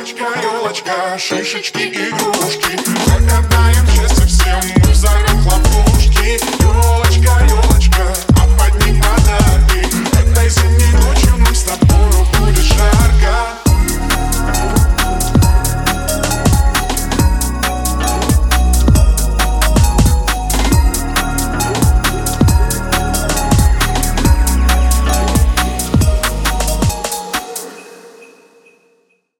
елочка, елочка, шишечки, игрушки. Загадаем счастье всем, мы взорвем хлопушки.